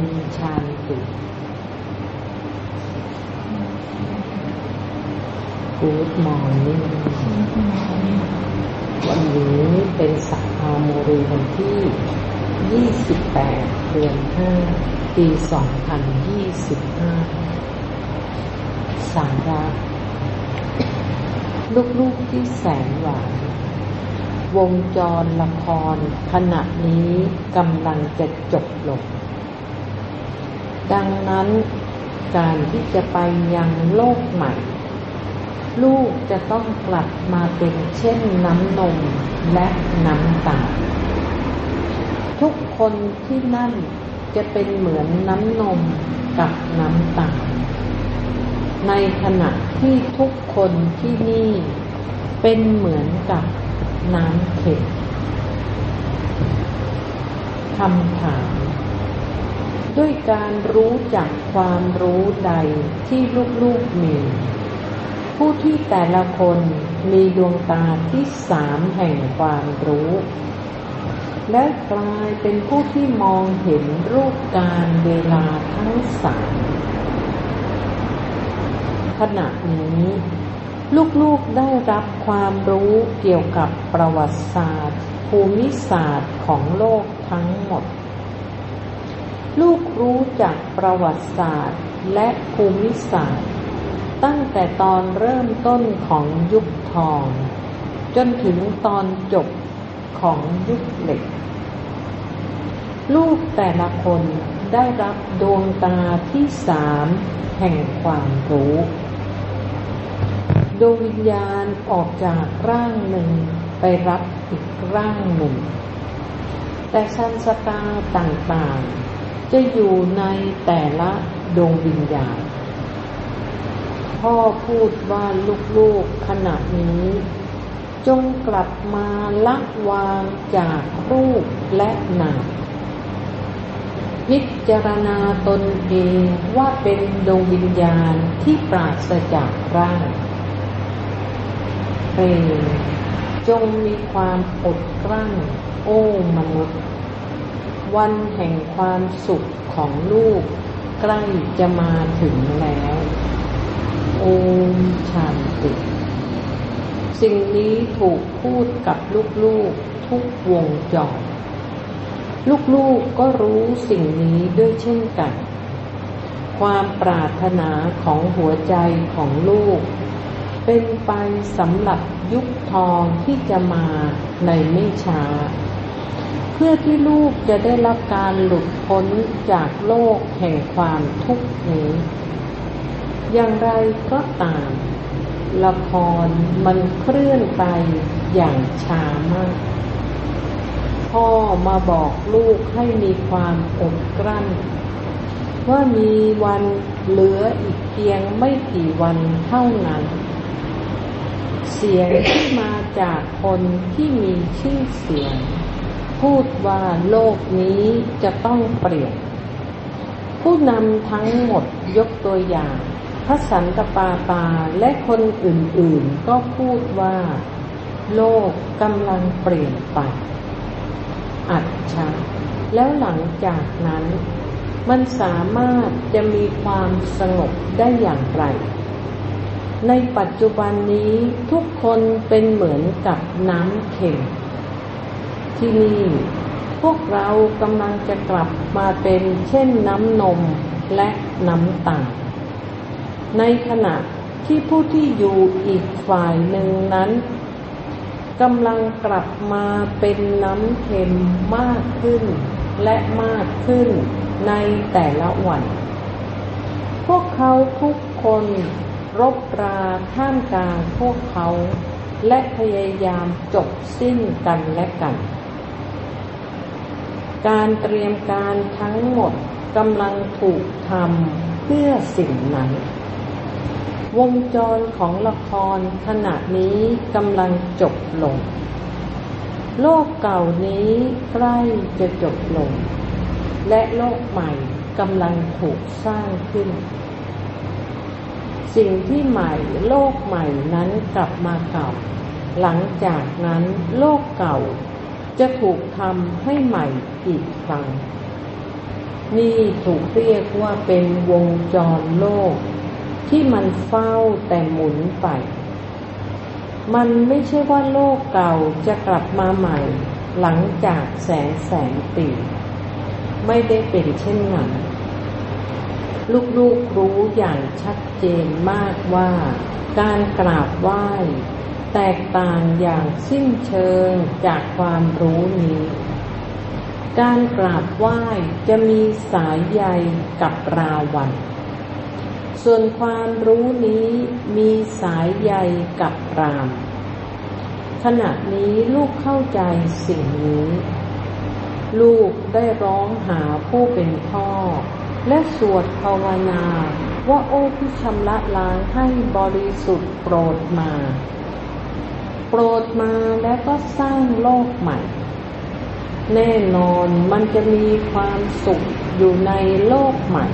ชันติ Good morning วันนี้เป็นสัปดาห์โมรีวันที่28 เดือน 5 ปี 2025 สาระลูกๆที่แสนหวานวงจรละครขณะนี้กำลังจะจบลงดังนั้นการที่จะไปยังโลกใหม่ลูกจะต้องกลับมาเป็นเช่นน้ำนมและน้ำตาลทุกคนที่นั่นจะเป็นเหมือนน้ำนมกับน้ำตาลในขณะที่ทุกคนที่นี่เป็นเหมือนกับน้ำเค็มคำถามด้วยการรู้จักความรู้ใดที่ลูกๆมีผู้ที่แต่ละคนมีดวงตาที่3แห่งความรู้และกลายเป็นผู้ที่มองเห็นรูปการเวลาทั้ง3ขณะนี้ลูกๆได้รับความรู้เกี่ยวกับประวัติศาสตร์ภูมิศาสตร์ของโลกทั้งหมดลูกรู้จักประวัติศาสตร์และภูมิศาสตร์ตั้งแต่ตอนเริ่มต้นของยุคทองจนถึงตอนจบของยุคเหล็กลูกแต่ละคนได้รับดวงตาที่3แห่งความรู้ดวงวิญญาณออกจากร่างหนึ่งไปรับอีกร่างหนึ่งแต่ชั้นชะตาต่างๆจะอยู่ในแต่ละดวงวิญญาณพ่อพูดว่าลูกๆขณะนี้จงกลับมาละวางจากรูปและนามพิจารณาตนเองว่าเป็นดวงวิญญาณที่ปราศจากร่างจงมีความอดกลั้นโอ้มนุษย์วันแห่งความสุขของลูกใกล้จะมาถึงแล้วโอมชันติสิ่งนี้ถูกพูดกับลูกๆทุกวงจรลูกๆก็รู้สิ่งนี้ด้วยเช่นกันความปรารถนาของหัวใจของลูกเป็นไปสำหรับยุคทองที่จะมาในไม่ช้าเพื่อที่ลูกจะได้รับการหลุดพ้นจากโลกแห่งความทุกข์นี้อย่างไรก็ตามละครมันเคลื่อนไปอย่างช้ามากพ่อมาบอกลูกให้มีความอดกลั้นว่ามีวันเหลืออีกเพียงไม่กี่วันเท่านั้นเสียงที่มาจากคนที่มีชื่อเสียงพูดว่าโลกนี้จะต้องเปลี่ยนผู้นำทั้งหมดยกตัวอย่างพระสันตะปาปาและคนอื่นๆก็พูดว่าโลกกำลังเปลี่ยนไปอัจฉริยะแล้วหลังจากนั้นมันสามารถจะมีความสงบได้อย่างไรในปัจจุบันนี้ทุกคนเป็นเหมือนกับน้ำเค็มที่นี่พวกเรากำลังจะกลับมาเป็นเช่นน้ำนมและน้ำตาลในขณะที่ผู้ที่อยู่อีกฝ่ายหนึ่งนั้นกำลังกลับมาเป็นน้ำเค็มมากขึ้นและมากขึ้นในแต่ละวันพวกเขาทุกคนรบราท่ามกลางพวกเขาและพยายามจบสิ้นกันและกันการเตรียมการทั้งหมดกำลังถูกทำเพื่อสิ่งนั้นวงจรของละครขณะนี้กำลังจบลงโลกเก่านี้ใกล้จะจบลงและโลกใหม่กำลังถูกสร้างขึ้นสิ่งที่ใหม่โลกใหม่นั้นกลับมาเก่าหลังจากนั้นโลกเก่าจะถูกทำให้ใหม่อีกครั้งนี่ถูกเรียกว่าเป็นวงจรโลกที่มันเฝ้าแต่หมุนไปมันไม่ใช่ว่าโลกเก่าจะกลับมาใหม่หลังจากแสนปีไม่ได้เป็นเช่นนั้นลูกๆรู้อย่างชัดเจนมากว่าการกราบไหว้แตกต่างอย่างสิ้นเชิงจากความรู้นี้การกราบไหว้จะมีสายใยกับราวัณส่วนความรู้นี้มีสายใยกับรามขณะนี้ลูกเข้าใจสิ่งนี้ลูกได้ร้องหาผู้เป็นพ่อและสวดภาวนาว่าโอ้ผู้ชำระล้างให้บริสุทธิ์โปรดมาและก็สร้างโลกใหม่แน่นอนมันจะมีความสุขอยู่ในโลกใหม่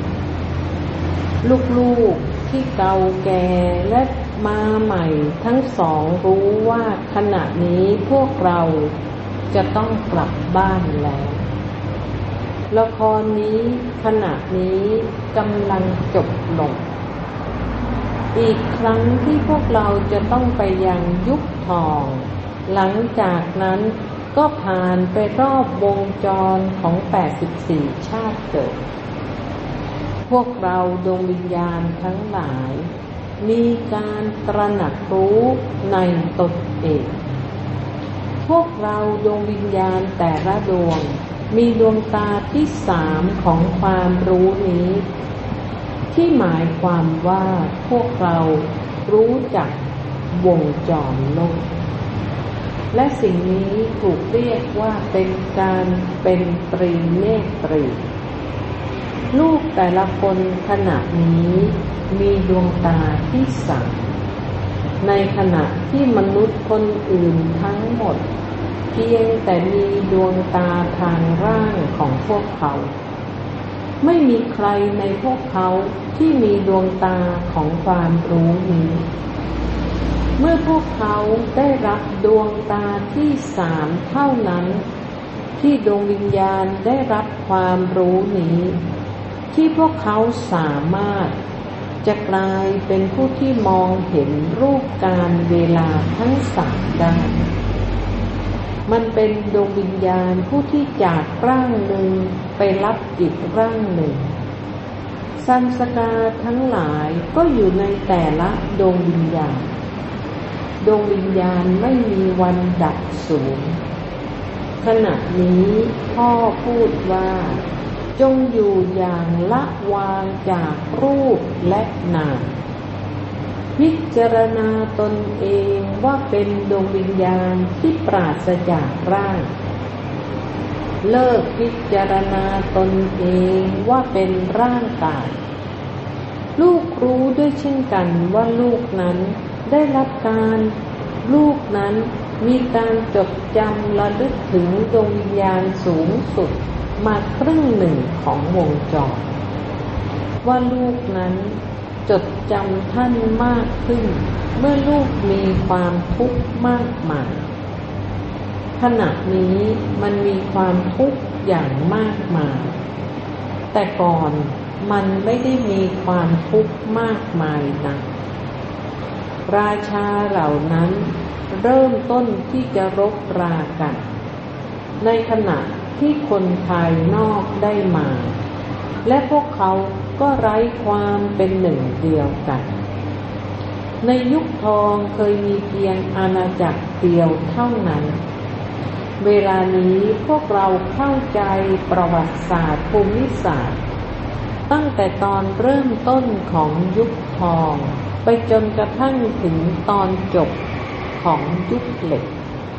ลูกๆที่เก่าแก่และมาใหม่ทั้งสองรู้ว่าขณะนี้พวกเราจะต้องกลับบ้านแล้วละครนี้ขณะนี้กำลังจบลงอีกครั้งที่พวกเราจะต้องไปยังยุคทองหลังจากนั้นก็ผ่านไปรอบวงจรของ84ชาติเกิดพวกเราดวงวิญญาณทั้งหลายมีการตระหนักรู้ในตนเองพวกเราดวงวิญญาณแต่ละดวงมีดวงตาที่3ของความรู้นี้ที่หมายความว่าพวกเรารู้จักวงจรโลกและสิ่งนี้ถูกเรียกว่าเป็นการเป็นตรีเนตรีลูกแต่ละคนขณะนี้มีดวงตาที่3ในขณะที่มนุษย์คนอื่นทั้งหมดเพียงแต่มีดวงตาทางร่างของพวกเขาไม่มีใครในพวกเขาที่มีดวงตาของความรู้นี้เมื่อพวกเขาได้รับดวงตาที่3เท่านั้นที่ดวงวิญญาณได้รับความรู้นี้ที่พวกเขาสามารถจะกลายเป็นผู้ที่มองเห็นรูปการเวลาทั้ง3ได้มันเป็นดวงวิญญาณผู้ที่จากร่างหนึ่งไปรับอีกร่างหนึ่งสันสกาทั้งหลายก็อยู่ในแต่ละดวงวิญญาณดวงวิญญาณไม่มีวันดับสูญขณะนี้พ่อพูดว่าจงอยู่อย่างละวางจากรูปและนามพิจารณาตนเองว่าเป็นดวงวิญญาณที่ปราศจากร่างเลิกพิจารณาตนเองว่าเป็นร่างกายลูกรู้ด้วยเช่นกันว่าลูกนั้นได้รับการลูกนั้นมีการจดจำระลึกถึงดวงวิญญาณสูงสุดมาครึ่งหนึ่งของวงจรว่าลูกนั้นจดจำท่านมากขึ้นเมื่อลูกมีความทุกข์มากมายขณะนี้มันมีความทุกข์อย่างมากมายแต่ก่อนมันไม่ได้มีความทุกข์มากมายนักราชาเหล่านั้นเริ่มต้นที่จะรบรากันในขณะที่คนภายนอกได้มาและพวกเขาก็ไร้ความเป็นหนึ่งเดียวกันในยุคทองเคยมีเพียงอาณาจักรเดียวเท่านั้นเวลานี้พวกเราเข้าใจประวัติศาสตร์ภูมิศาสตร์ตั้งแต่ตอนเริ่มต้นของยุคทองไปจนกระทั่งถึงตอนจบของยุคเหล็ก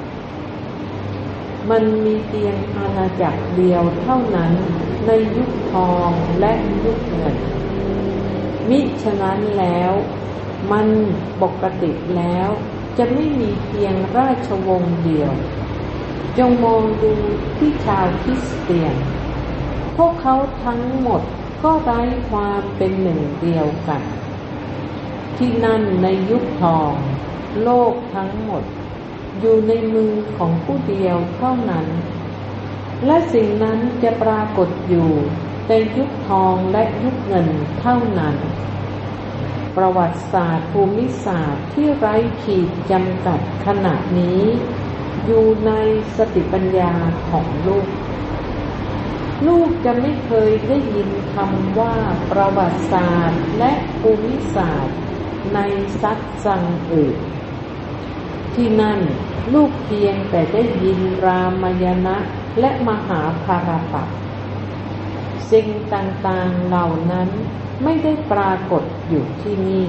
มันมีเพียงอาณาจักรเดียวเท่านั้นในยุคทองและยุคเงินมิฉะนั้นแล้วมันปกติแล้วจะไม่มีเพียงราชวงศ์เดียวจงมองดูที่ชาวคริสเตียนพวกเขาทั้งหมดก็ไร้ความเป็นหนึ่งเดียวกันที่นั่นในยุคทองโลกทั้งหมดอยู่ในมือของผู้เดียวเท่านั้นและสิ่งนั้นจะปรากฏอยู่ในยุคทองและยุคเงินเท่านั้นประวัติศาสตร์ภูมิศาสตร์ที่ไร้ขีดจำกัดขณะนี้อยู่ในสติปัญญาของลูกจะไม่เคยได้ยินคำว่าประวัติศาสตร์และภูมิศาสตร์ในซัตซังอื่นที่นั่นลูกเพียงแต่ได้ยินรามายณะและมหาภารตะสิ่งต่างๆเหล่านั้นไม่ได้ปรากฏอยู่ที่นี่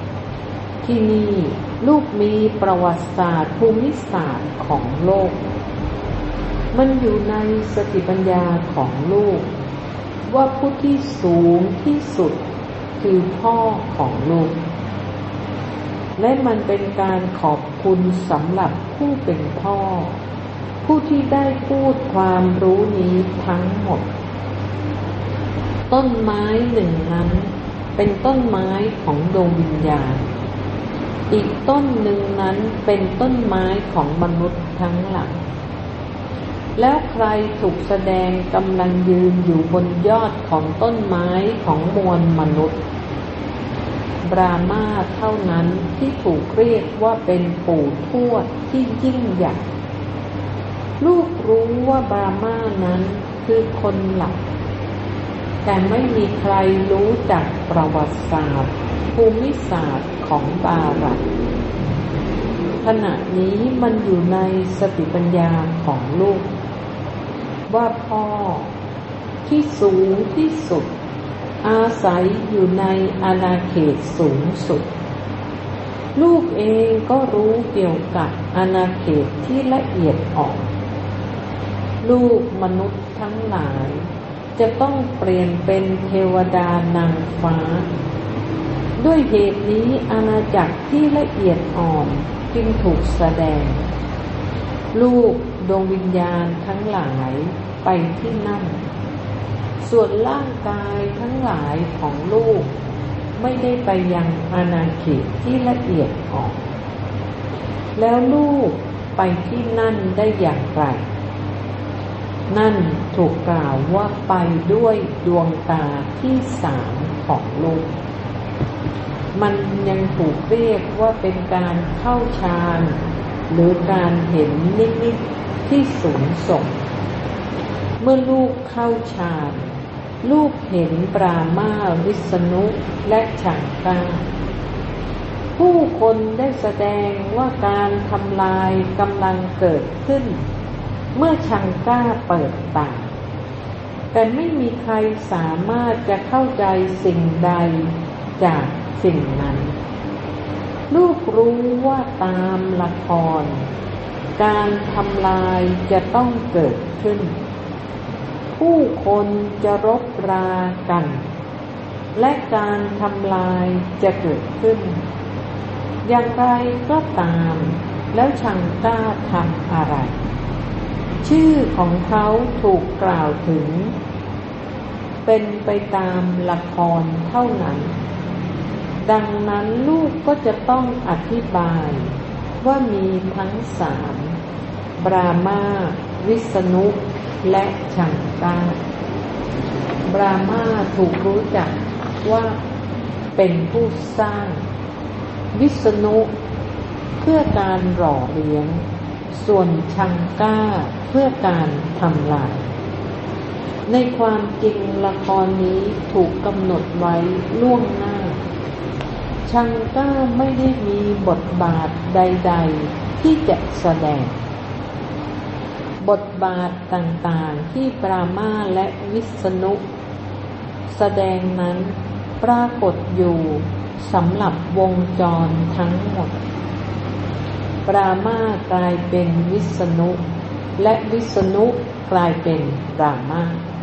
ลูกมีประวัติศาสตร์ภูมิศาสตร์ของโลกมันอยู่ในสติปัญญาของลูกว่าผู้ที่สูงที่สุดคือพ่อของลูกและมันเป็นการขอบคุณสำหรับผู้เป็นพ่อผู้ที่ได้พูดความรู้นี้ทั้งหมดต้นไม้หนึ่งนั้นเป็นต้นไม้ของดวงวิญญาณอีกต้นหนึ่งนั้นเป็นต้นไม้ของมนุษย์ทั้งหลายแล้วใครถูกแสดงกำลังยืนอยู่บนยอดของต้นไม้ของมวลมนุษย์บรามาเท่านั้นที่ถูกเรียกว่าเป็นปู่ทวดที่ยิ่งใหญ่ลูกรู้ว่าบรามานั้นคือคนหลักแต่ไม่มีใครรู้จักประวัติศาสตร์ภูมิศาสตร์ของบารัตขณะนี้มันอยู่ในสติปัญญาของลูกว่าพ่อที่สูงที่สุดอาศัยอยู่ในอาณาเขตสูงสุดลูกเองก็รู้เกี่ยวกับอาณาเขตที่ละเอียดอ่อนลูกมนุษย์ทั้งหลายจะต้องเปลี่ยนเป็นเทวดานางฟ้าด้วยเหตุนี้อาณาจักรที่ละเอียดอ่อนจึงถูกแสดงลูกดวงวิญญาณทั้งหลายไปที่นั่นส่วนร่างกายทั้งหลายของลูกไม่ได้ไปยังอาณาเขตที่ละเอียดอ่อนแล้วลูกไปที่นั่นได้อย่างไรนั่นถูกกล่าวว่าไปด้วยดวงตาที่สามของลูกมันยังถูกเรียกว่าเป็นการเข้าฌานหรือการเห็นนิมิตที่สูงส่งเมื่อลูกเข้าฌานลูกเห็นปรามาวิษณุและฉังกาผู้คนได้แสดงว่าการทำลายกำลังเกิดขึ้นเมื่อชังก้าเปิดปากแต่ไม่มีใครสามารถจะเข้าใจสิ่งใดจากสิ่งนั้นลูกรู้ว่าตามละครการทำลายจะต้องเกิดขึ้นผู้คนจะรบรากันและการทำลายจะเกิดขึ้นอย่างไรก็ตามแล้วชังก้าทำอะไรชื่อของเขาถูกกล่าวถึงเป็นไปตามละครเท่านั้นดังนั้นลูกก็จะต้องอธิบายว่ามีทั้งสามบรามาวิษณุและชังก้าบรามาถูกรู้จักว่าเป็นผู้สร้างวิษณุเพื่อการหล่อเลี้ยงส่วนชังก้าเพื่อการทำลายในความจริงละครนี้ถูกกำหนดไว้ล่วงหน้าชังก้าไม่ได้มีบทบาทใดๆที่จะแสดงบทบาทต่างๆที่ปรามาและวิษณุแสดงนั้นปรากฏอยู่สำหรับวงจรทั้งหมดปรามากลายเป็นวิษณุและวิษณุกลายเป็นปรามา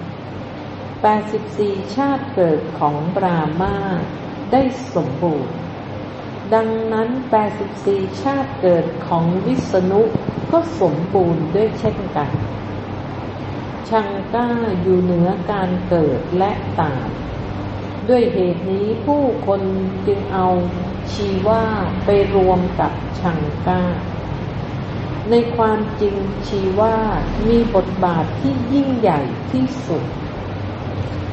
84ชาติเกิดของปรามาได้สมบูรณ์ดังนั้น84ชาติเกิดของวิษณุก็สมบูรณ์ด้วยเช่นกันชังก้าอยู่เหนือการเกิดและตายด้วยเหตุนี้ผู้คนจึงเอาชีวาไปรวมกับชังก้าในความจริงชีวามีบทบาทที่ยิ่งใหญ่ที่สุด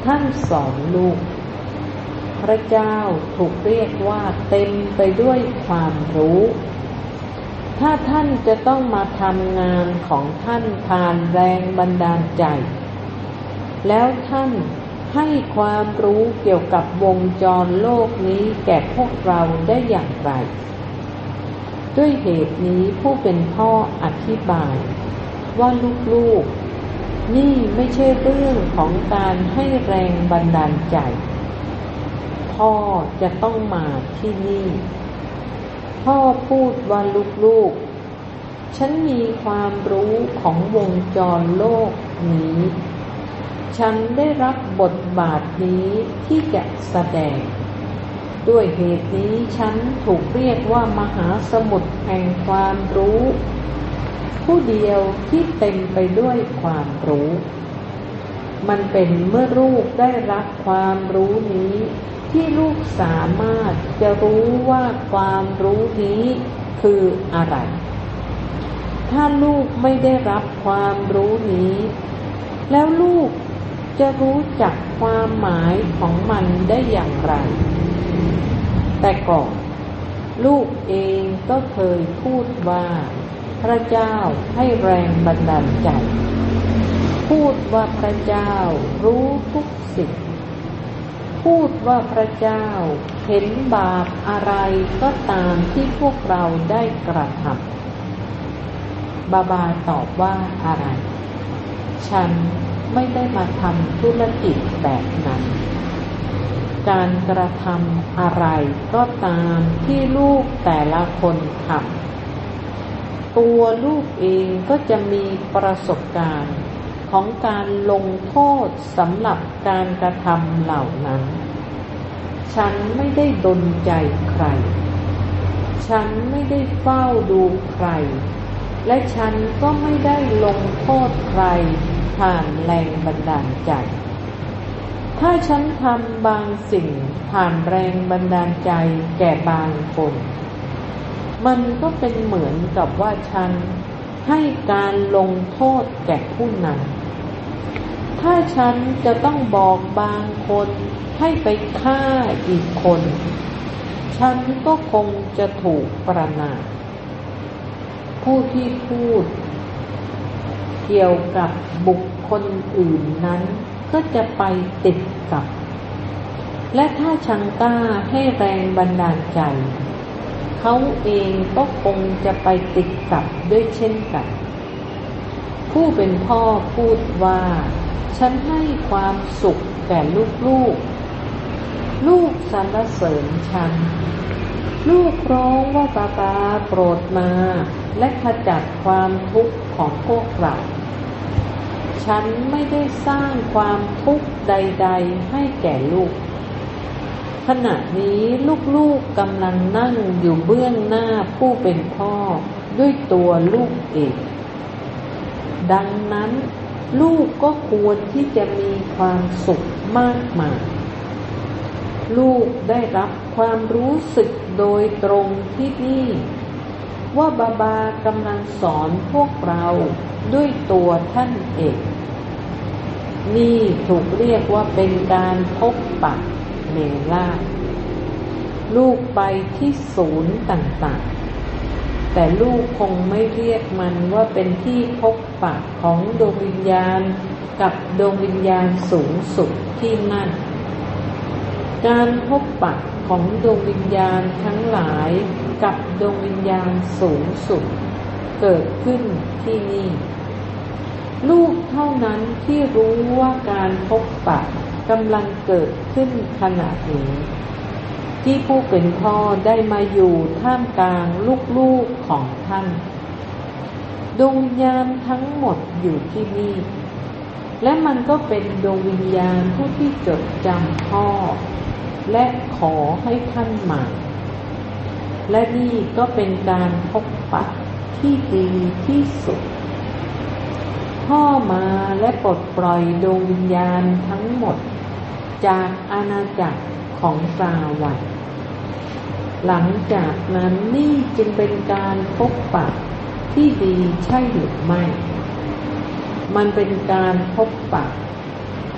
ท่านสอนลูกพระเจ้าถูกเรียกว่าเต็มไปด้วยความรู้ถ้าท่านจะต้องมาทำงานของท่านผ่านแรงบันดาลใจแล้วท่านให้ความรู้เกี่ยวกับวงจรโลกนี้แก่พวกเราได้อย่างไรด้วยเหตุนี้ผู้เป็นพ่ออธิบายว่าลูกๆนี่ไม่ใช่เรื่องของการให้แรงบันดาลใจพ่อจะต้องมาที่นี่พ่อพูดว่าลูกๆฉันมีความรู้ของวงจรโลกนี้ฉันได้รับบทบาทนี้ที่จะแสดงด้วยเหตุนี้ฉันถูกเรียกว่ามหาสมุทรแห่งความรู้ผู้เดียวที่เต็มไปด้วยความรู้มันเป็นเมื่อลูกได้รับความรู้นี้ที่ลูกสามารถจะรู้ว่าความรู้นี้คืออะไรถ้าลูกไม่ได้รับความรู้นี้แล้วลูกจะรู้จักความหมายของมันได้อย่างไรแต่ก่อนลูกเองก็เคยพูดว่าพระเจ้าให้แรงบันดาลใจพูดว่าพระเจ้ารู้ทุกสิ่งพูดว่าพระเจ้าเห็นบาปอะไรก็ตามที่พวกเราได้กระทำบาบาตอบว่าอะไรฉันไม่ได้มาทำธุรกิจแบบนั้นการกระทำอะไรก็ตามที่ลูกแต่ละคนทำตัวลูกเองก็จะมีประสบการณ์ของการลงโทษสำหรับการกระทำเหล่านั้นฉันไม่ได้ดลใจใครฉันไม่ได้เฝ้าดูใครและฉันก็ไม่ได้ลงโทษใครผ่านแรงบันดาลใจถ้าฉันทำบางสิ่งผ่านแรงบันดาลใจแก่บางคนมันก็เป็นเหมือนกับว่าฉันให้การลงโทษแก่ผู้นั้นถ้าฉันจะต้องบอกบางคนให้ไปฆ่าอีกคนฉันก็คงจะถูกประณามผู้ที่พูดเกี่ยวกับบุคคลอื่นนั้นก็จะไปติดกับและถ้าฉันกล้าให้แรงบันดาลใจเขาเองก็คงจะไปติดกับด้วยเช่นกันผู้เป็นพ่อพูดว่าฉันให้ความสุขแก่ลูกสรรเสริญฉันลูกร้องว่าบาบาโปรดมาและขจัดความทุกข์ของพวกเราฉันไม่ได้สร้างความทุกข์ใดๆให้แก่ลูกขณะนี้ลูกๆกำลังนั่งอยู่เบื้องหน้าผู้เป็นพ่อด้วยตัวลูกเองดังนั้นลูกก็ควรที่จะมีความสุขมากมายลูกได้รับความรู้สึกโดยตรงที่นี่ว่าบาบากำลังสอนพวกเราด้วยตัวท่านเองนี่ถูกเรียกว่าเป็นการพบปะเนล่าลูกไปที่ศูนย์ต่างๆแต่ลูกคงไม่เรียกมันว่าเป็นที่พบปะของดวงวิญญาณกับดวงวิญญาณสูงสุดที่นั่นการพบปะของดวงวิญญาณทั้งหลายกับดวงวิญญาณสูงสุดเกิดขึ้นที่นี่ลูกเท่านั้นที่รู้ว่าการพบปะกำลังเกิดขึ้นขณะนี้ที่ผู้เป็นพ่อได้มาอยู่ท่ามกลางลูกๆของท่านดวงวิญญาณทั้งหมดอยู่ที่นี่และมันก็เป็นดวงวิญญาณผู้ที่จดจำพ่อและขอให้ท่านมาและนี่ก็เป็นการพบปะที่ดีที่สุดพ่อมาและปลดปล่อยดวงวิญญาณทั้งหมดจากอาณาจักรของสวรรค์หลังจากนั้นนี่จึงเป็นการพบปะที่ดีใช่หรือไม่มันเป็นการพบปะ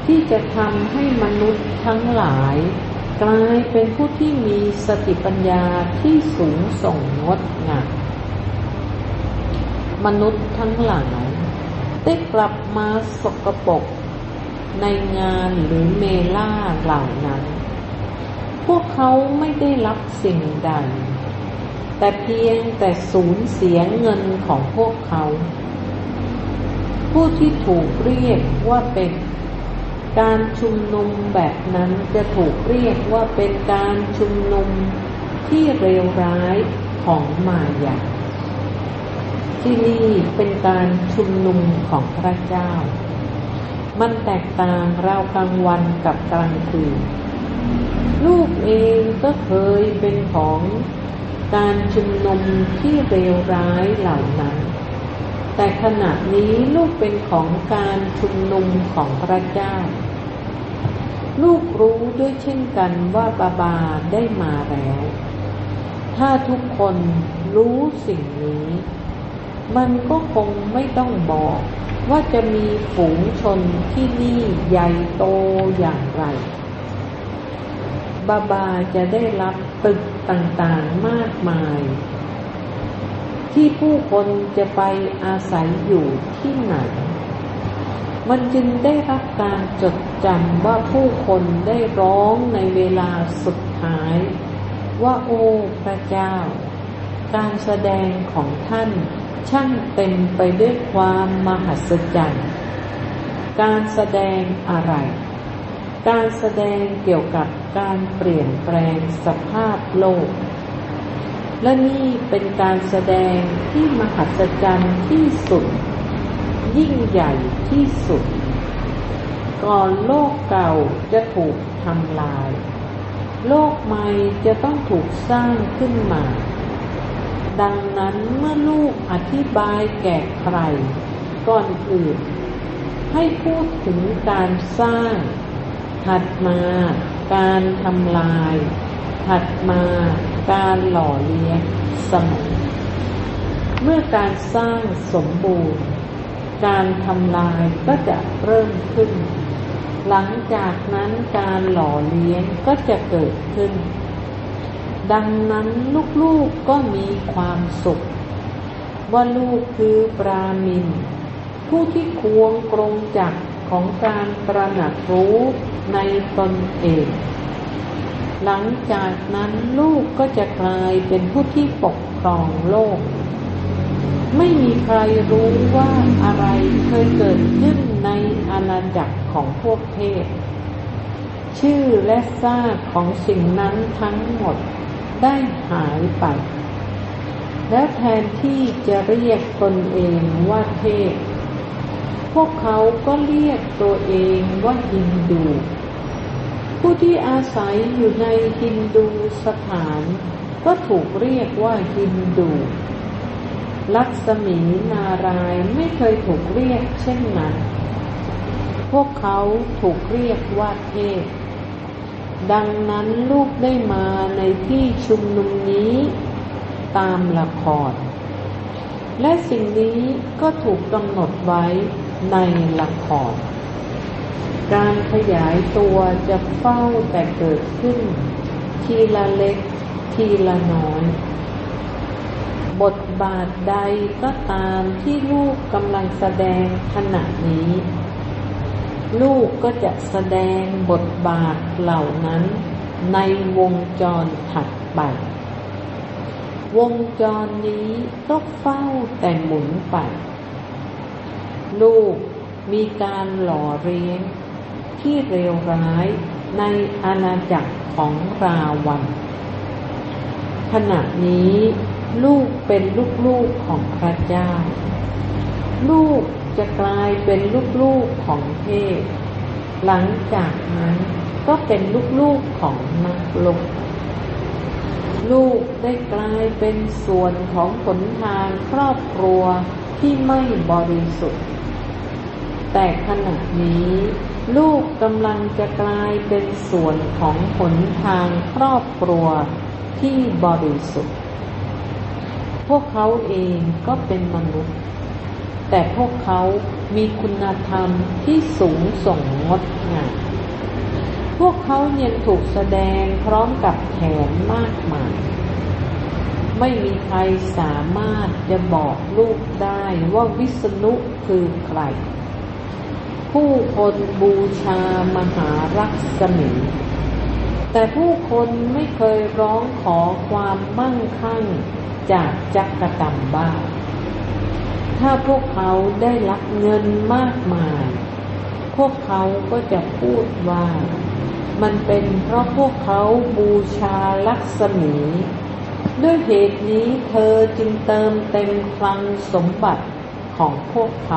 ที่จะทำให้มนุษย์ทั้งหลายกลายเป็นผู้ที่มีสติปัญญาที่สูงส่งงดงามมนุษย์ทั้งหลายได้กลับมาสกปรกในงานหรือเมล่าเหล่านั้นพวกเขาไม่ได้รับสิ่งใดแต่เพียงแต่สูญเสียเงินของพวกเขาผู้ที่ถูกเรียกว่าเป็นการชุมนุมแบบนั้นจะถูกเรียกว่าเป็นการชุมนุมที่เลวร้ายของมายาที่นี่เป็นการชุมนุมของพระเจ้ามันแตกต่างราวกลางวันกับกลางคืนลูกเองก็เคยเป็นของการชุมนุมที่เลวร้ายเหล่านั้นแต่ขณะนี้ลูกเป็นของการชุมนุมของพระเจ้าลูกรู้ด้วยเช่นกันว่าบาได้มาแล้วถ้าทุกคนรู้สิ่งนี้มันก็คงไม่ต้องบอกว่าจะมีฝูงชนที่นี่ใหญ่โตอย่างไรบาจะได้รับตึกต่างๆมากมายที่ผู้คนจะไปอาศัยอยู่ที่ไหนมันจึงได้รับการจดจำว่าผู้คนได้ร้องในเวลาสุดท้ายว่าโอ้พระเจ้าการแสดงของท่านช่างเต็มไปด้วยความมหัศจรรย์การแสดงอะไรการแสดงเกี่ยวกับการเปลี่ยนแปลงสภาพโลกและนี่เป็นการแสดงที่มหัศจรรย์ที่สุดยิ่งใหญ่ที่สุดก่อนโลกเก่าจะถูกทำลายโลกใหม่จะต้องถูกสร้างขึ้นมาดังนั้นเมื่อลูกอธิบายแก่ใครก่อนอื่นให้พูดถึงการสร้างถัดมาการทำลายถัดมาการหล่อเลี้ยงเสมอเมื่อการสร้างสมบูรณ์การทำลายก็จะเริ่มขึ้นหลังจากนั้นการหล่อเลี้ยงก็จะเกิดขึ้นดังนั้นลูกๆก็มีความสุขว่าลูกคือปรามินผู้ที่ควงกรงจักรของการตระหนักรู้ในตนเองหลังจากนั้นลูกก็จะกลายเป็นผู้ที่ปกครองโลกไม่มีใครรู้ว่าอะไรเคยเกิดขึ้นในอาณาจักรของพวกเทพชื่อและซากของสิ่งนั้นทั้งหมดได้หายไปแล้วแทนที่จะเรียกตนเองว่าเทพพวกเขาก็เรียกตัวเองว่าฮินดูผู้ที่อาศัยอยู่ในฮินดูสถานก็ถูกเรียกว่าฮินดูลักษมีนารายณ์ไม่เคยถูกเรียกเช่นนั้นพวกเขาถูกเรียกว่าเทพดังนั้นลูกได้มาในที่ชุมนุมนี้ตามละครและสิ่งนี้ก็ถูกกำหนดไว้ในละครการขยายตัวจะเฝ้าแต่เกิดขึ้นทีละเล็กทีละน้อยบทบาทใดก็ตามที่ลูกกำลังแสดงขณะนี้ลูกก็จะแสดงบทบาทเหล่านั้นในวงจรถัดไปวงจรนี้ก็เฝ้าแต่หมุนไปลูกมีการหล่อเลี้ยงที่เลวร้ายในอาณาจักรของราวันขณะนี้ลูกเป็นลูกๆของพระเจ้าลูกจะกลายเป็นลูกๆของเทพหลังจากนั้นก็เป็นลูกๆของนักรบลูกได้กลายเป็นส่วนของหนทางครอบครัวที่ไม่บริสุทธิ์แต่ขณะนี้ลูกกำลังจะกลายเป็นส่วนของหนทางครอบครัวที่บริสุทธิ์พวกเขาเองก็เป็นมนุษย์แต่พวกเขามีคุณธรรมที่สูงส่งงดงามพวกเขายังถูกแสดงพร้อมกับแผนมากมายไม่มีใครสามารถจะบอกลูกได้ว่าวิษณุคือใครผู้คนบูชามหารัศมีแต่ผู้คนไม่เคยร้องขอความมั่งคั่งจากจักรตัมบาถ้าพวกเขาได้รับเงินมากมายพวกเขาก็จะพูดว่ามันเป็นเพราะพวกเขาบูชาลักษมีด้วยเหตุนี้เธอจึงเติมเต็มคลังสมบัติของพวกเขา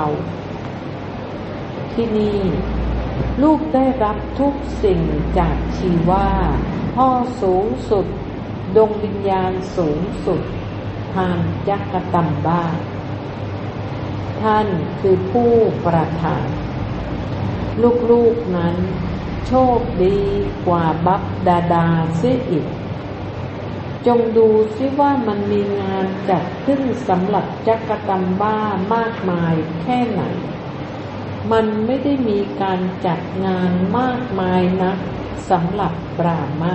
ที่นี่ลูกได้รับทุกสิ่งจากชีวาพ่อสูงสุดดวงวิญญาณสูงสุดผ่านจักรตัมบาท่านคือผู้ประทานลูกๆนั้นโชคดีกว่าบัพดาดาเสียอีกจงดูซิว่ามันมีงานจัดขึ้นสำหรับจักรตัมบามากมายแค่ไหนมันไม่ได้มีการจัดงานมากมายนักสำหรับบรามา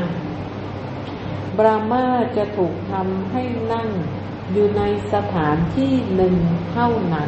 จะถูกทำให้นั่งอยู่ในสถานที่หนึ่งเท่านั้น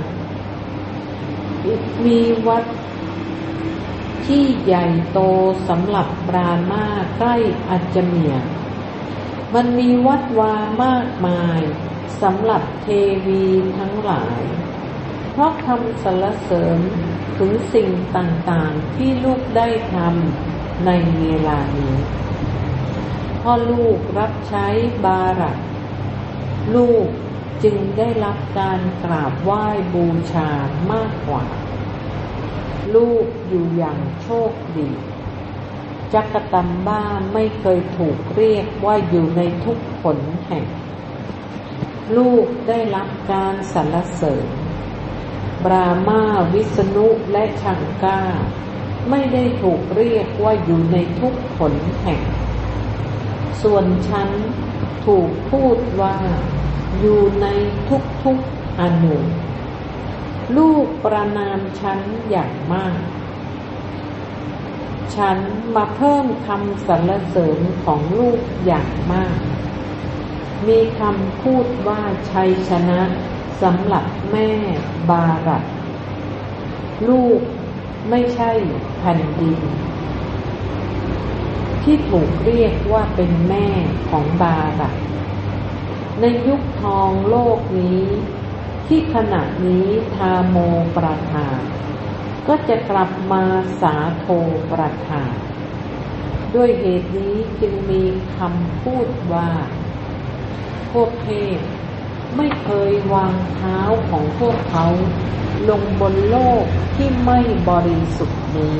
มีวัดที่ใหญ่โตสำหรับบรามาใกล้อัจจเมียมันมีวัดวามากมายสำหรับเทวีทั้งหลายเพราะคำสรรเสริญถึงสิ่งต่างๆที่ลูกได้ทำในเวลานี้พอลูกรับใช้บารักลูกจึงได้รับการกราบไหว้บูชามากกว่าลูกอยู่อย่างโชคดีจักรตัมบาไม่เคยถูกเรียกว่าอยู่ในทุกผลแห่งลูกได้รับการสรรเสริญบรามาวิษณุและชังกาไม่ได้ถูกเรียกว่าอยู่ในทุกผลแห่งส่วนฉันถูกพูดว่าอยู่ในทุกอนุลูกประนามฉันอย่างมากฉันมาเพิ่มคำสรรเสริญของลูกอย่างมากมีคำพูดว่าชัยชนะสำหรับแม่บารักลูกไม่ใช่แผ่นดินที่ถูกเรียกว่าเป็นแม่ของบารักในยุคทองโลกนี้ที่ขณะนี้ทาโมประทานก็จะกลับมาสาโทประทานด้วยเหตุนี้จึงมีคำพูดว่าพวกเทพไม่เคยวางเท้าของพวกเขาลงบนโลกที่ไม่บริสุทธิ์นี้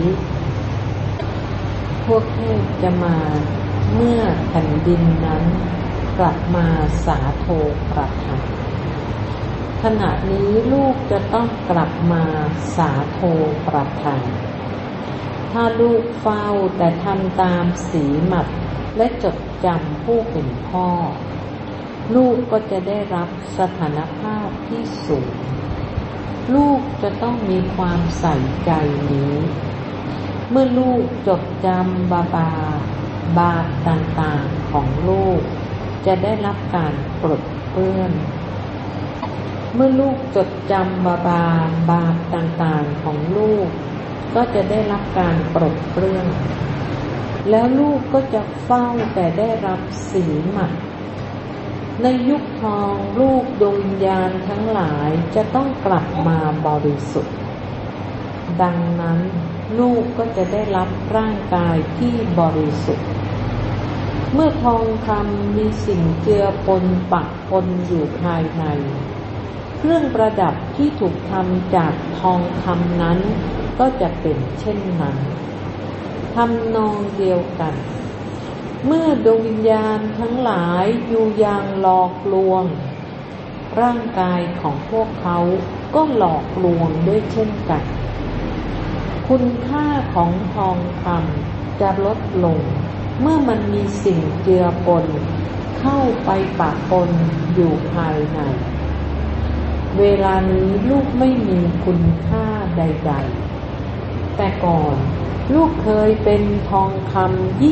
พวกเทพจะมาเมื่อแผ่นดินนั้นกลับมาสาโทประทานขณะนี้ลูกจะต้องกลับมาสาโทประทานถ้าลูกเฝ้าแต่ทำตามสีหมัดและจดจำผู้เป็นพ่อลูกก็จะได้รับสถานภาพที่สูงลูกจะต้องมีความใส่ใจนี้เมื่อลูกจดจำบาปต่างๆของลูกจะได้รับการปลดเปลื้องเมื่อลูกจดจำบาปต่างๆของลูกก็จะได้รับการปลดเปลื้องแล้วลูกก็จะเฝ้าแต่ได้รับสีหมัดในยุคทองลูกดวงวิญญาณทั้งหลายจะต้องกลับมาบริสุทธิ์ดังนั้นลูกก็จะได้รับร่างกายที่บริสุทธิ์เมื่อทองคำมีสิ่งเจือปนปะปนอยู่ภายในเครื่องประดับที่ถูกทำจากทองคำนั้นก็จะเป็นเช่นนั้นทำนองเดียวกันเมื่อดวงวิญญาณทั้งหลายอยู่อย่างหลอกลวงร่างกายของพวกเขาก็หลอกลวงด้วยเช่นกันคุณค่าของทองคำจะลดลงเมื่อมันมีสิ่งเจือปนเข้าไปปะปนอยู่ภายในเวลานี้ลูกไม่มีคุณค่าใดๆแต่ก่อนลูกเคยเป็นทองคำ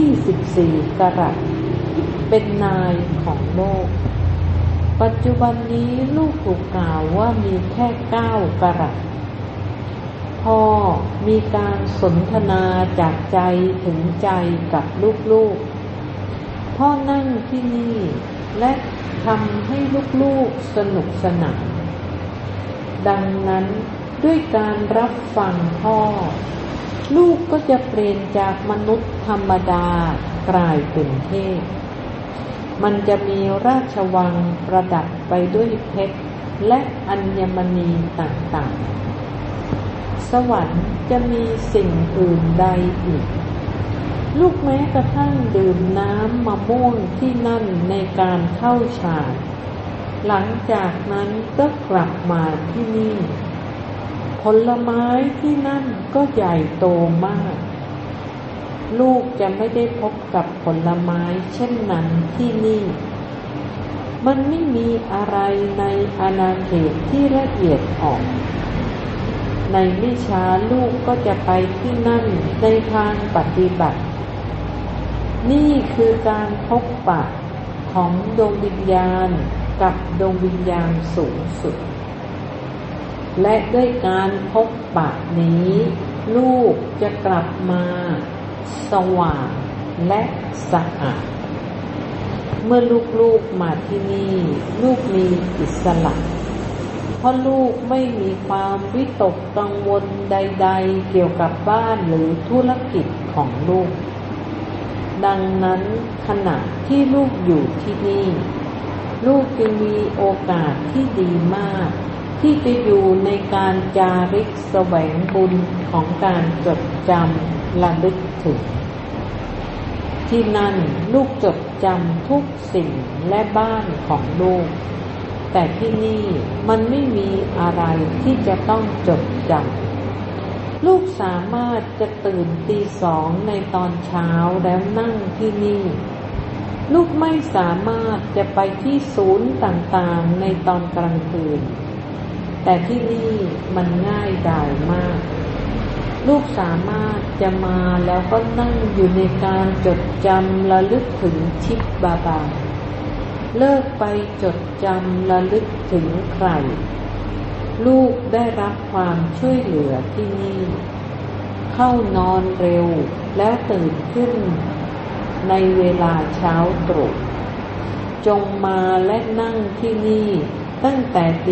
24 กะรัตเป็นนายของโลกปัจจุบันนี้ลูกถูกกล่าวว่ามีแค่9 กะรัตพ่อมีการสนทนาจากใจถึงใจกับลูกๆพ่อนั่งที่นี่และทำให้ลูกๆสนุกสนานดังนั้นด้วยการรับฟังพ่อลูกก็จะเปลี่ยนจากมนุษย์ธรรมดากลายเป็นเทพมันจะมีราชวังประดับไปด้วยเพชรและอัญมณีต่างๆสวรรค์จะมีสิ่งอื่นใดอีกลูกแม้กระทั่งดื่มน้ำมะม่วงที่นั่นในการเข้าฌานหลังจากนั้นก็กลับมาที่นี่ผลไม้ที่นั่นก็ใหญ่โตมากลูกจะไม่ได้พบกับผลไม้เช่นนั้นที่นี่มันไม่มีอะไรในอาณาเขตที่ละเอียดอ่อนในไม่ช้าลูกก็จะไปที่นั่นในทางปฏิบัตินี่คือการพบปะของดวงวิญญาณกับดวงวิญญาณสูงสุดและด้วยการพบปะนี้ลูกจะกลับมาสว่างและสะอาดเมื่อลูกๆมาที่นี่ลูกมีอิสระเพราะลูกไม่มีความวิตกกังวลใดๆเกี่ยวกับบ้านหรือธุรกิจของลูกดังนั้นขณะที่ลูกอยู่ที่นี่ลูกจึงมีโอกาสที่ดีมากที่จะอยู่ในการจาริกแสวงบุญของการจดจำระลึกถึงที่นั่นลูกจดจำทุกสิ่งและบ้านของลูกแต่ที่นี่มันไม่มีอะไรที่จะต้องจดจำลูกสามารถจะตื่นตี 2ในตอนเช้าแล้วนั่งที่นี่ลูกไม่สามารถจะไปที่ศูนย์ต่างๆในตอนกลางคืนแต่ที่นี่มันง่ายดายมากลูกสามารถจะมาแล้วก็นั่งอยู่ในการจดจำระลึกถึงชิปบาบาเลิกไปจดจำระลึกถึงใครลูกได้รับความช่วยเหลือที่นี่เข้านอนเร็วแล้วตื่นขึ้นในเวลาเช้าตรู่จงมาและนั่งที่นี่ตั้งแต่ตี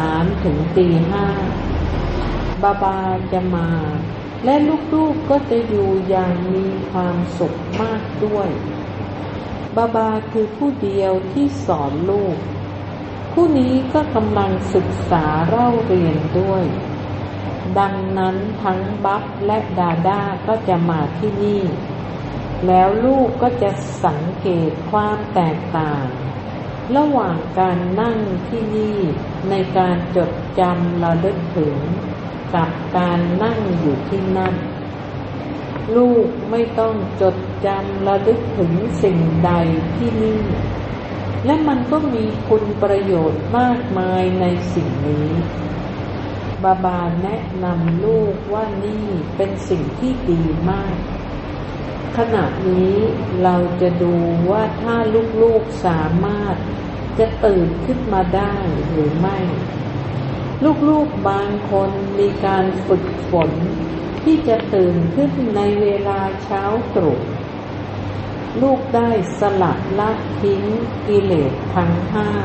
3ถึงตี 5บาบาจะมาและลูกๆก็จะอยู่อย่างมีความสุขมากด้วยบาบาคือผู้เดียวที่สอนลูกผู้นี้ก็กำลังศึกษาเล่าเรียนด้วยดังนั้นทั้งบัฟและดาด้าก็จะมาที่นี่แล้วลูกก็จะสังเกตความแตกต่างระหว่างการนั่งที่นี่ในการจดจำระลึกถึงกับการนั่งอยู่ที่นั่นลูกไม่ต้องจดจำระลึกถึงสิ่งใดที่นี่และมันก็มีคุณประโยชน์มากมายในสิ่งนี้บาบาแนะนำลูกว่านี่เป็นสิ่งที่ดีมากขณะนี้เราจะดูว่าถ้าลูกๆสามารถจะตื่นขึ้นมาได้หรือไม่ลูกๆบางคนมีการฝึกฝนที่จะตื่นขึ้นในเวลาเช้าตรู่ลูกได้สลัดละทิ้งกิเลสทั้ง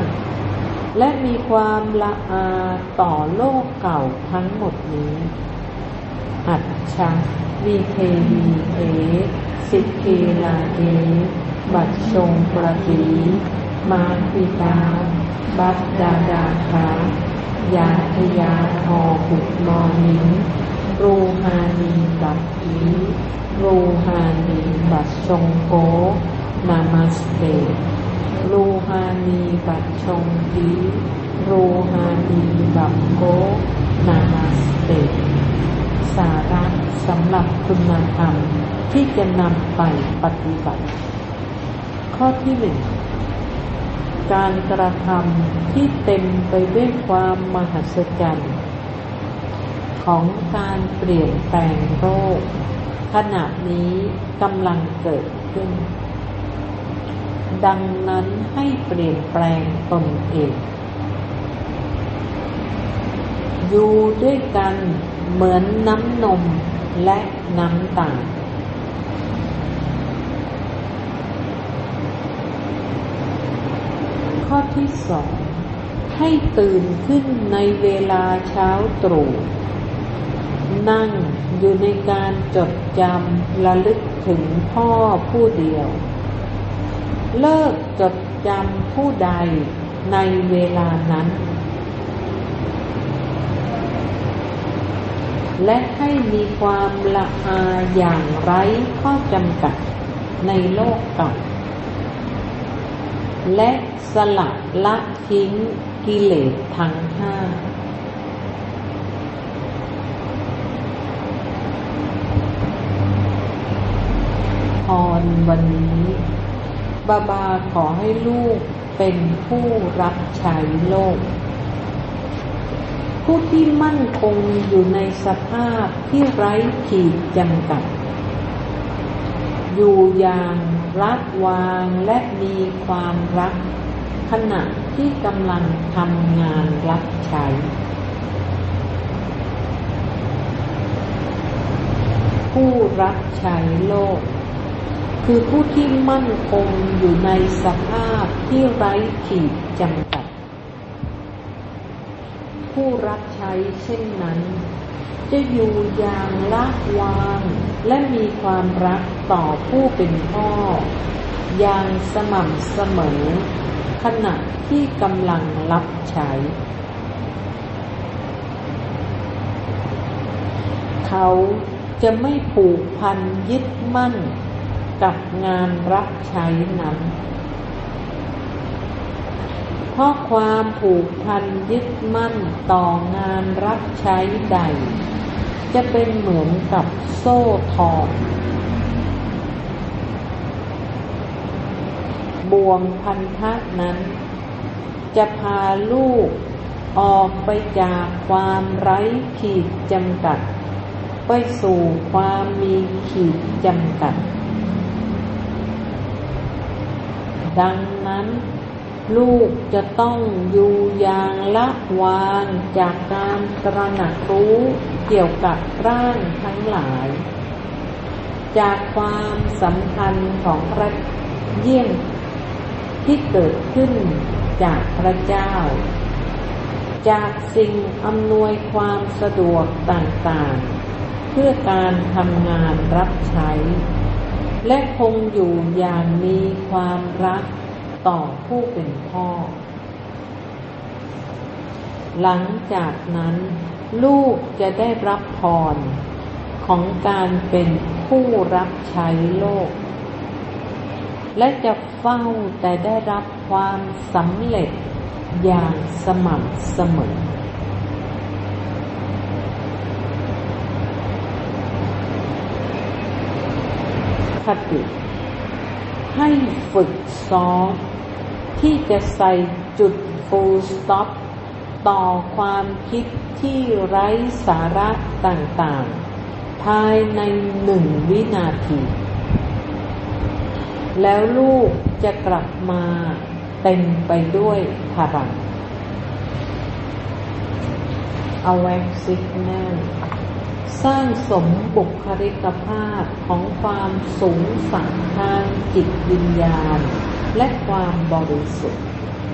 5และมีความละอาต่อโลกเก่าทั้งหมดนี้อัจฉะวีเทวีเทสิกเกลาเอบัดชงประตีมาปิตาบัดดาดาคายาทยาทอบุตมอนิงรูฮานีบัดอีรูฮานีบัดชงโกนามัสเตรูฮานีบัดชงกีรูฮานีบัดโกนามัสเตสาระสำหรับคุณธรรมที่จะนำไปปฏิบัติข้อที่ 1 การกระทำที่เต็มไปด้วยความมหัศจรรย์ของการเปลี่ยนแปลงโลกขณะนี้กำลังเกิดขึ้นดังนั้นให้เปลี่ยนแปลงตนเองอยู่ด้วยกันเหมือนน้ำนมและน้ำตาลข้อที่สองให้ตื่นขึ้นในเวลาเช้าตรู่นั่งอยู่ในการจดจำระลึกถึงพ่อผู้เดียวเลิกจดจำผู้ใดในเวลานั้นและให้มีความละอาอย่างไร้ข้อจำกัดในโลกเก่าและสละละทิ้งกิเลสทั้งห้าพรวันนี้บาบาขอให้ลูกเป็นผู้รับใช้โลกผู้ที่มั่นคงอยู่ในสภาพที่ไร้ขีดจำกัดอยู่อย่างรักวางและมีความรักขณะที่กำลังทำงานรับใช้ผู้รับใช้โลกคือผู้ที่มั่นคงอยู่ในสภาพที่ไร้ขีดจำกัดผู้รับใช้เช่นนั้นจะอยู่อย่างละวางและมีความรักต่อผู้เป็นพ่ออย่างสม่ำเสมอขณะที่กำลังรับใช้เขาจะไม่ผูกพันยึดมั่นกับงานรับใช้นั้นเพราะความผูกพันยึดมั่นต่องานรับใช้ใดจะเป็นเหมือนกับโซ่ทองบ่วงพันธะนั้นจะพาลูกออกไปจากความไร้ขีดจำกัดไปสู่ความมีขีดจำกัดดังนั้นลูกจะต้องอยู่อย่างละวางจากการตระหนักรู้เกี่ยวกับร่างทั้งหลายจากความสัมพันธ์ของพระเยี่ยงที่เกิดขึ้นจากพระเจ้าจากสิ่งอำนวยความสะดวกต่างๆเพื่อการทำงานรับใช้และคงอยู่อย่างมีความรักต่อผู้เป็นพ่อหลังจากนั้นลูกจะได้รับพรของการเป็นผู้รับใช้โลกและจะเฝ้าแต่ได้รับความสำเร็จอย่างสม่ำเสมอคติให้ฝึกซ้อมที่จะใส่จุด full stop ต่อความคิดที่ไร้สาระต่างๆภายใน1 วินาทีแล้วลูกจะกลับมาเต็มไปด้วยพลัง Awake Signal สร้างสมบุคลิกภาพของความสูงสักทางจิตวิญญาณและความบริสุทธิ์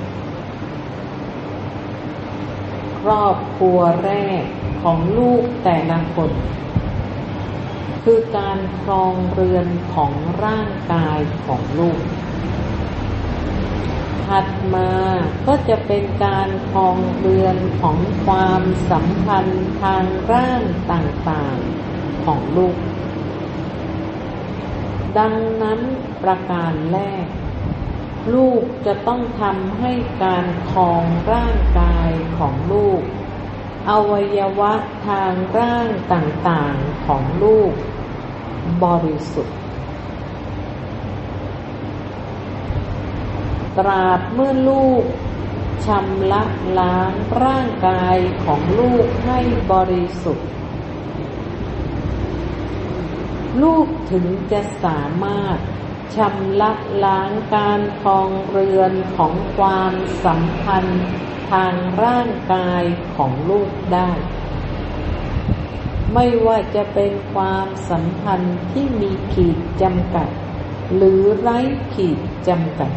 ครอบครัวแรกของลูกแต่ละคนคือการครองเรือนของร่างกายของลูกถัดมาก็จะเป็นการครองเรือนของความสัมพันธ์ทางร่างต่างๆของลูกดังนั้นประการแรกลูกจะต้องทำให้การครองร่างกายของลูกอวัยวะทางร่างต่างๆของลูกบริสุทธิ์ตราบเมื่อลูกชำระล้างร่างกายของลูกให้บริสุทธิ์ลูกถึงจะสามารถชำระล้างการครองเรือนของความสัมพันธ์ทางร่างกายของลูกได้ไม่ว่าจะเป็นความสัมพันธ์ที่มีขีดจำกัดหรือไร้ขีดจำกัด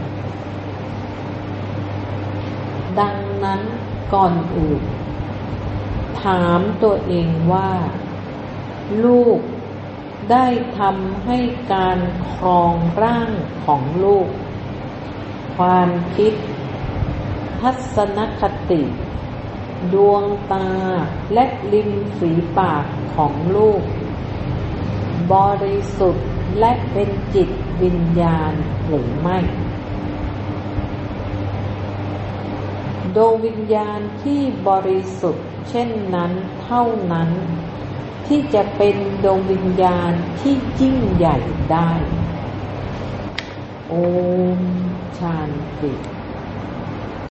ดังนั้นก่อนอื่นถามตัวเองว่าลูกได้ทำให้การครองร่างของลูกความคิดทัศนคติดวงตาและริมฝีปากของลูกบริสุทธิ์และเป็นจิตวิญญาณหรือไม่ดวงวิญญาณที่บริสุทธิ์เช่นนั้นเท่านั้นที่จะเป็นดวงวิญญาณที่ยิ่งใหญ่ได้โอมชานติ